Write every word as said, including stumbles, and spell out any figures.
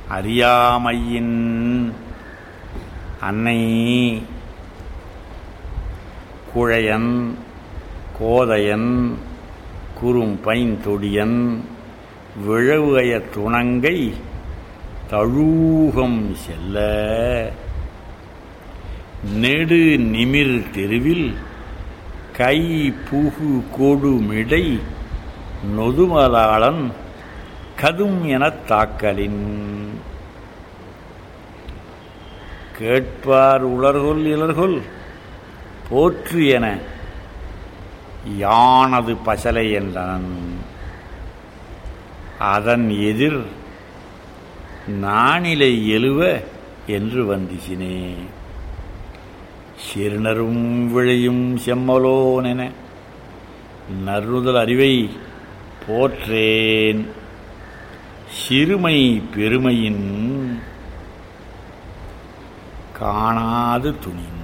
அறியாமையின் அன்னை குழையன் கோதையன் குறும்பைந்தொடியன் விழவுய துணங்கை தழூகம் செல்ல நெடு நிமிர் தெருவில் கை புகு கொடுமிடை நொதுமலாளன் கதும் எனத் தாக்கலின் கேட்பார் உலர்கொல் இலர்கொல் போற்று என யானது பசலை என்றனன். அதன் எதிர் நானிலை எழுவ என்று வந்திசினே. சிறுநரும் விழையும் செம்மலோனென நறுதல் அறிவை போற்றேன். சிறுமை பெருமையின் காணாது துணின்